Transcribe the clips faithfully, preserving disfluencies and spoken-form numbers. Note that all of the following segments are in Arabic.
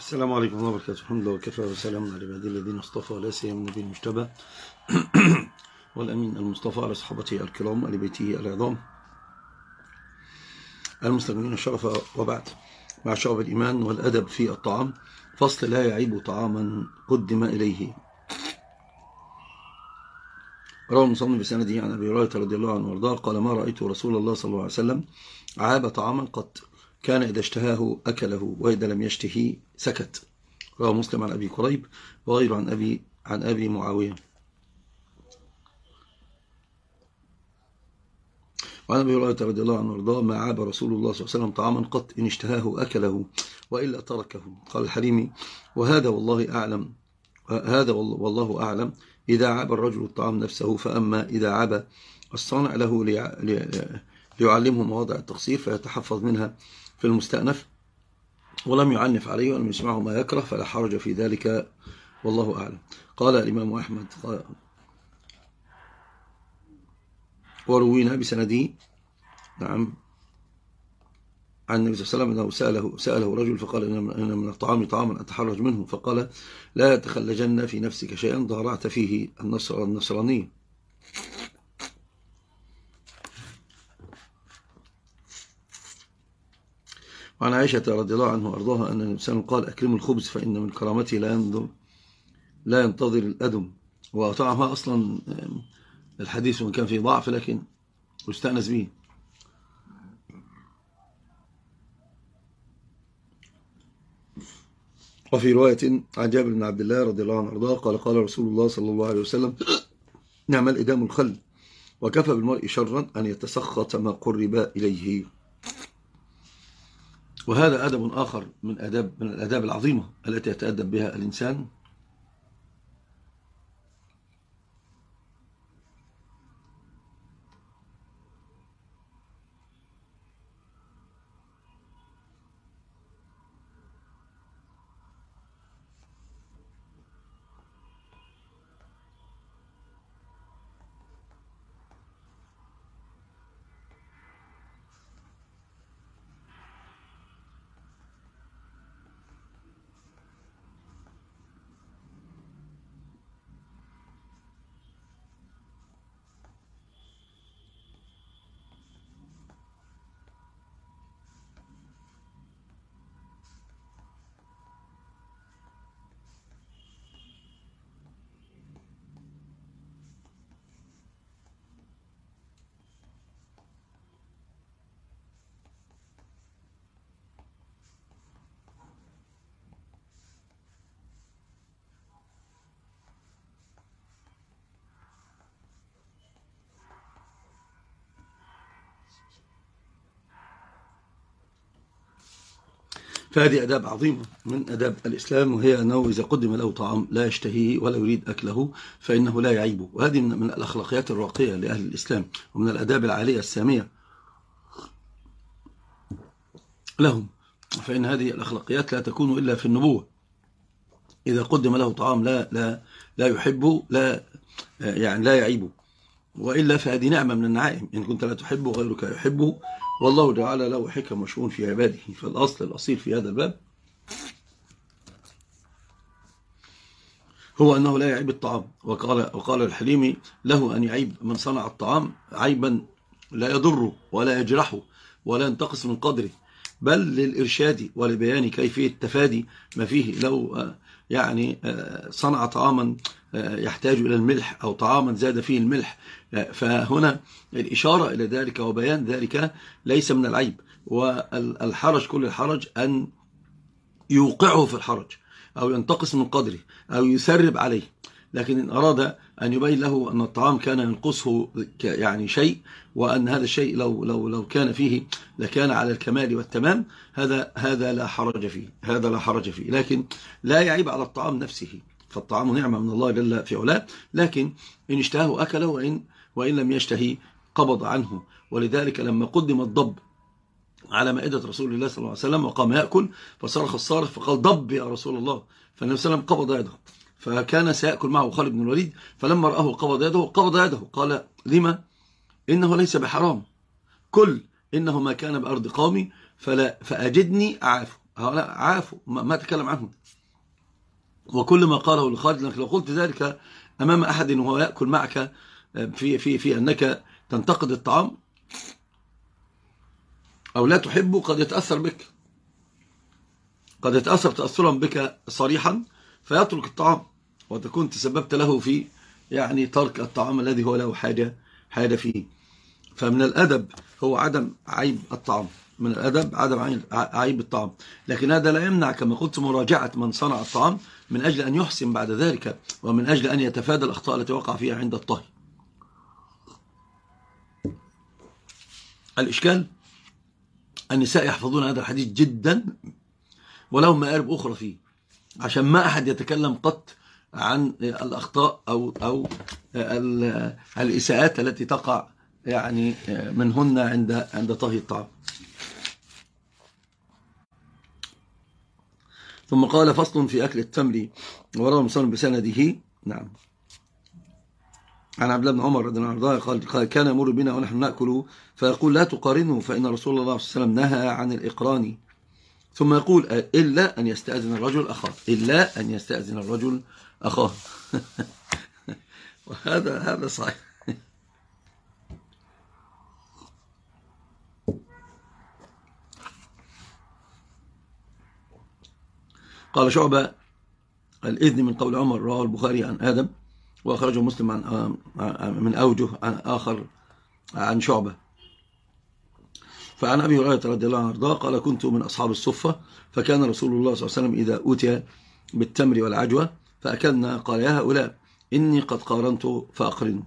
السلام عليكم ورحمة الله وبركاته. الحمد لله وكفى وسلام على عباده الذين اصطفى، لا سيما النبي المجتبى والأمين المصطفى على صحابته الكرام آل بيته العظام المستكملين الشرف، وبعد. مع شعب الإيمان والأدب في الطعام، فصل لا يعيب طعاما قدم إليه. روى المصنف بسنده عن أبي هريرة رضي الله عنه وارضاه قال: ما رأيت رسول الله صلى الله عليه وسلم عاب طعاما قط، كان إذا اشتهاه أكله وإذا لم يشتهي سكت. رواه مسلم عن أبي كريب وغيره عن أبي عن أبي معاوية. وعن أبي هريرة رضي الله عنه وارضاه: ما عاب رسول الله صلى الله عليه وسلم طعاما قط، إن اشتهاه أكله وإلا تركه. قال الحليمي: وهذا والله أعلم هذا والله أعلم إذا عاب الرجل الطعام نفسه، فأما إذا عاب الصانع له ليعلمه مواضع التقصير فيتحفظ منها في المستأنف، ولم يعنف عليه ولم يسمعه ما يكره، فلا حرج في ذلك والله أعلم. قال الإمام أحمد: وروينا بسندي نعم عن النبي صلى الله عليه وسلم أنه سأله, سأله رجل فقال: إن من الطعام طعاما أتحرج منه، فقال: لا يتخلجن في نفسك شيئا ضارعت فيه النصر النصرانية. وعن عائشة رضي الله عنه وأرضاها أن النبي صلى الله عليه وسلم قال: أكرموا الخبز فإن من كرامته لا ينظر لا ينتظر الأدم. وطعمها أصلا الحديث من كان فيه ضعف لكن يستأنس به. وفي رواية عن جابر بن عبد الله رضي الله عنه وارضاه قال: قال رسول الله صلى الله عليه وسلم: نعم الإدام الخل، وكفى بالمرء شرا أن يتسخط ما قرب إليه. وهذا أدب آخر من أداب من الأداب العظيمة التي يتأدب بها الإنسان. فهذه أداب عظيمة من أداب الإسلام، وهي أنه إذا قدم له طعام لا يشتهيه ولا يريد أكله فإنه لا يعيبه. وهذه من الأخلاقيات الراقية لأهل الإسلام، ومن الأداب العالية السامية لهم. فإن هذه الأخلاقيات لا تكون إلا في النبوة. إذا قدم له طعام لا لا لا يحبه لا يعني لا يعيبه، وإلا فهذه نعمة من النعائم. إن كنت لا تحبه غيرك يحبه، والله تعالى له حكم وشؤون في عباده. فالأصل الأصيل في هذا الباب هو أنه لا يعيب الطعام. وقال, وقال الحليمي: له أن يعيب من صنع الطعام عيبا لا يضره ولا يجرحه ولا ينتقص من قدره، بل للإرشاد ولبيان كيفية تفادي ما فيه. لو يعني صنع طعاما يحتاج إلى الملح أو طعاما زاد فيه الملح، فهنا الإشارة إلى ذلك وبيان ذلك ليس من العيب. والحرج كل الحرج أن يوقعه في الحرج أو ينتقص من قدره أو يسرب عليه. لكن إن أراد أن يبين له أن الطعام كان ينقصه يعني شيء، وأن هذا الشيء لو لو لو كان فيه لكان على الكمال والتمام، هذا هذا لا حرج فيه هذا لا حرج فيه لكن لا يعيب على الطعام نفسه، فالطعام نعمة من الله جل في علاه. لكن إن اشتهاه أكله، وإن وإن لم يشتهي قبض عنه. ولذلك لما قدم الضب على مائدة رسول الله صلى الله عليه وسلم وقام يأكل، فصرخ الصارخ فقال: ضب يا رسول الله. فالنبي صلى الله عليه وسلم قبض يده، فكان سيأكل معه خالد بن الوليد، فلما رآه قبض يده قبض يده قال: لما؟ إنه ليس بحرام، كل إنه ما كان بأرض قومي فلا فأجدني أعافه. هؤلاء عافوا ما تكلم عنهم. وكل ما قاله لخالد، لو قلت ذلك أمام أحد وهو يأكل معك في في في أنك تنتقد الطعام أو لا تحبه، قد يتأثر بك، قد يتأثر تأثرا بك صريحا فيترك الطعام، وتكون تسببت له في يعني ترك الطعام الذي هو له حاجة حاجة فيه. فمن الأدب هو عدم عيب الطعام، من الأدب عدم عيب الطعام، لكن هذا لا يمنع كما قلت مراجعة من صنع الطعام من أجل أن يحسن بعد ذلك، ومن أجل أن يتفادى الأخطاء التي وقع فيها عند الطهي. الإشكال النساء يحفظون هذا الحديث جدا ولهم مآرب أخرى فيه، عشان ما أحد يتكلم قط عن الأخطاء أو أو الإساءات التي تقع يعني منهن عند عند طهي الطعام. ثم قال فصل في أكل التمر، وروى مسلم بسنده نعم عن عبد الله بن عمر رضي الله عنه قال قال كان يمر بنا ونحن نأكل فيقول لا تقارنوا فإن رسول الله صلى الله عليه وسلم نهى عن الإقران، ثم يقول إلا أن يستأذن الرجل أخاه، إلا أن يستأذن الرجل أخاه. وهذا هذا صحيح. قال شعبة الإذن من قول عمر، رواه البخاري عن آدم وأخرجه مسلم عن من أوجه عن آخر عن شعبة. فعن أبي هريرة رضي الله عنه قال كنت من أصحاب الصفة، فكان رسول الله صلى الله عليه وسلم إذا أوتي بالتمر والعجوة فأكلنا قال يا هؤلاء إني قد قارنت فأقرنوا.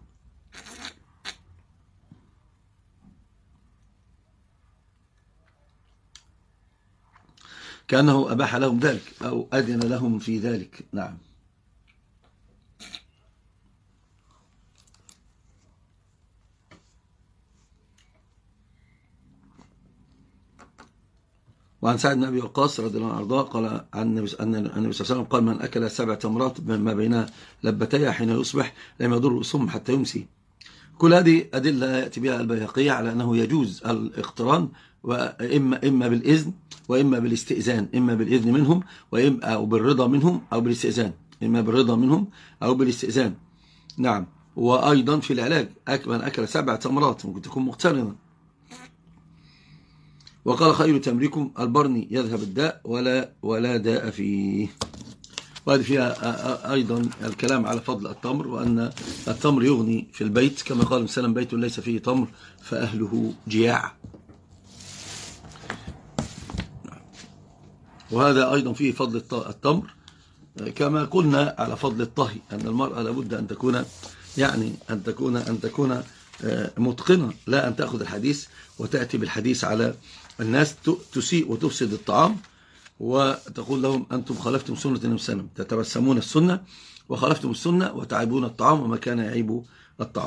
كأنه أباح لهم ذلك أو أذن لهم في ذلك. نعم. وعن سعد بن أبي وقاص رضي الله عنه قال عن النبي صلى الله عليه وسلم قال من أكل سبع تمرات ما بين لبتيها حين يصبح لم يضر الصم حتى يمسي. كل هذه أدلة يأتي بها البيهقي على أنه يجوز الاقتران، وإما إما بالإذن وإما بالاستئذان، إما بالإذن منهم وإما أو بالرضا منهم أو بالاستئذان، إما بالرضا منهم أو بالاستئذان. نعم. وأيضا في العلاج من أكل سبع تمرات ممكن تكون مقترنا. وقال خير تمركم البرني يذهب الداء ولا ولا داء فيه. وهذه فيها أيضا الكلام على فضل التمر، وأن التمر يغني في البيت كما قال مسلم بيت ليس فيه تمر فأهله جياع. وهذا أيضا فيه فضل التمر كما قلنا على فضل الطهي، أن المرأة لابد أن تكون يعني أن تكون أن تكون متقنة، لا أن تأخذ الحديث وتأتي بالحديث على الناس تسيء وتفسد الطعام وتقول لهم أنتم خالفتم سنة النبي صلى الله عليه وسلم، تتبسمون السنة وخالفتم السنة وتعيبون الطعام وما كان يعيب الطعام.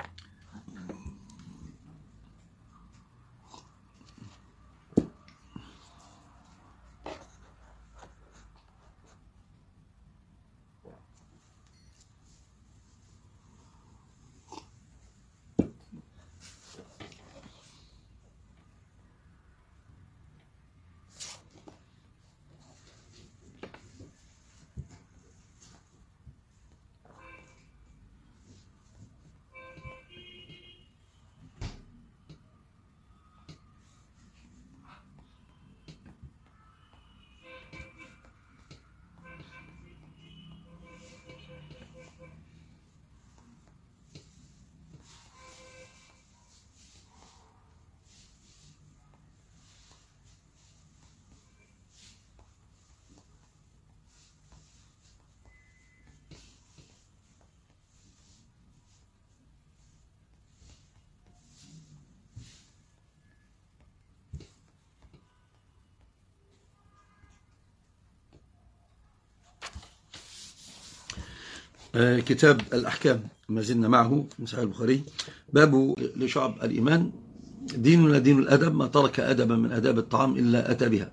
كتاب الأحكام ما زلنا معه من صحيح البخاري. باب لشعب الإيمان ديننا دين الأدب، ما ترك أدبا من أداب الطعام إلا أتى بها.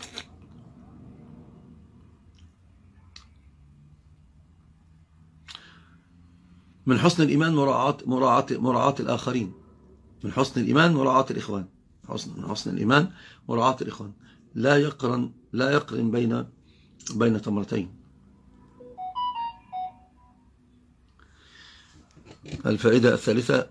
من حسن الإيمان مراعاة مراعاة مراعاة الآخرين، من حسن الإيمان مراعاة الإخوان، حسن من حسن الإيمان مراعاة الإخوان. لا يقرن لا يقرن بين بين تمرتين. الفائدة الثالثة: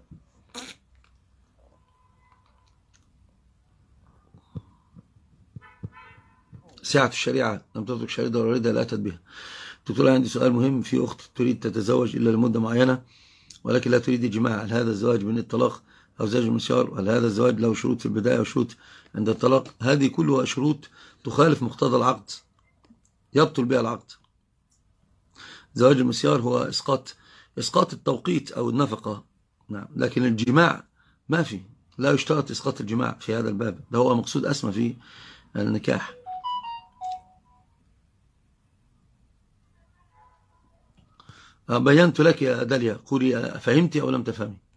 سعة الشريعة، لم تترك شريعة ولا لا أتت بها. دكتور عندي سؤال مهم. في أخت تريد تتزوج إلا لمدة معينة ولكن لا تريد الجماع، هل هذا الزواج من الطلاق أو زواج المسيار؟ هل هذا الزواج له شروط في البداية وشروط عند الطلاق؟ هذه كلها شروط تخالف مقتضى العقد، يبطل بها العقد. زواج المسيار هو إسقاط إسقاط التوقيت أو النفقة، نعم، لكن الجماع ما في، لا يشترط إسقاط الجماع في هذا الباب، ده هو مقصود أسمى في النكاح. بينت لك يا داليا، قولي فهمتي أو لم تفهمي؟